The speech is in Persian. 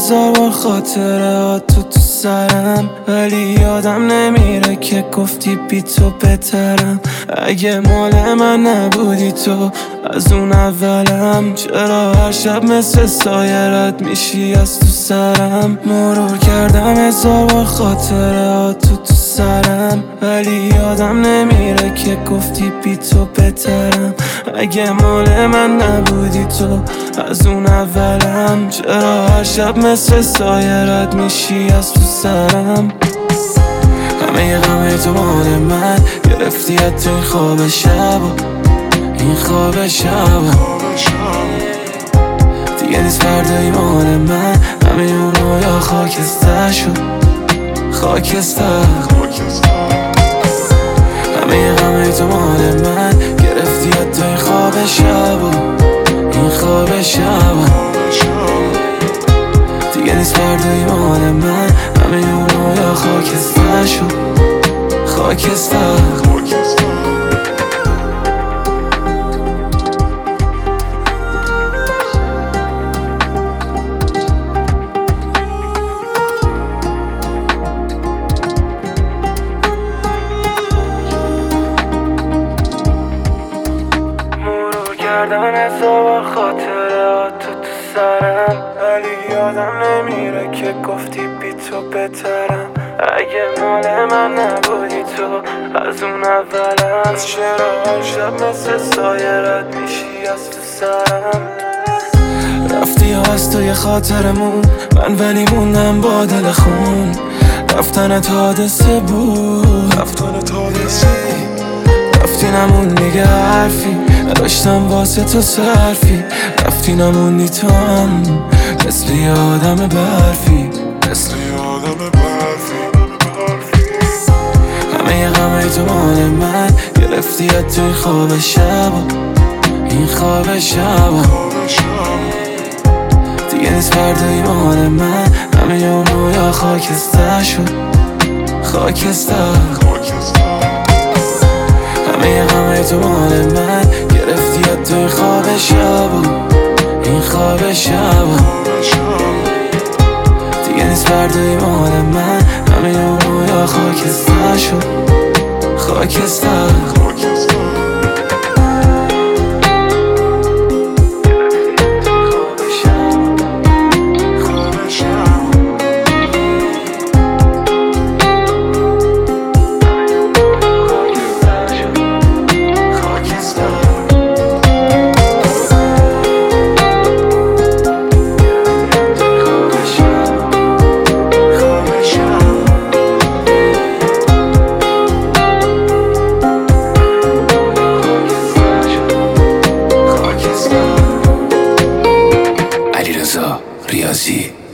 هزار بار خاطرات تو سرم، ولی یادم نمیره که گفتی بی تو بهترم. اگه مال من نبودی تو از اون اولم، چرا هر شب مثل سایرت میشی از تو سرم؟ مرور کردم هزار بار خاطرات تو سرم، ولی یادم نمیره که گفتی بی تو بهترم. اگه مال من نبودی تو از اون اولم، چرا هر شب مثل سایرت میشی از تو سرم؟ همه غم تو مال من گرفتی حتی این خواب شب، این خواب شب دیگه نیست فردایی مال من. همه اون رویا خاکستر شد، خاکستر. همه غم تو مال من گرفتی حتی این خواب شب، این خواب شب دیگه نیست فردایی مال من. همه اون رویا خاکستر شد، خاکستر. کردن هزار بار خاطرات تو سرم، ولی یادم نمیره که گفتی بی تو بهترم. اگه مال من نبودی تو از اون اولم، چرا هر شب مثل سایرت میشی از تو سرم؟ رفتی از توی خاطرمون من، ولی موندم با دل خون. رفتنت حادثه بود، رفتی نمون دیگه حرفی، نداشتم واسه تو صرفی. رفتی نموندی تو هم مثل یه آدم برفی، همه غم تو مال من گرفتی حتی این خواب شب، این خواب شب دیگه نیست فردایی مال من. همه اون رویا خاکستر شد، خاکستر. همه غم تو مال من گرفتی حتی این خواب شب، این خواب شب دیگه نیست فردایی مال من. همه اون رویا خاکستر شد، خاکستر. ریاضی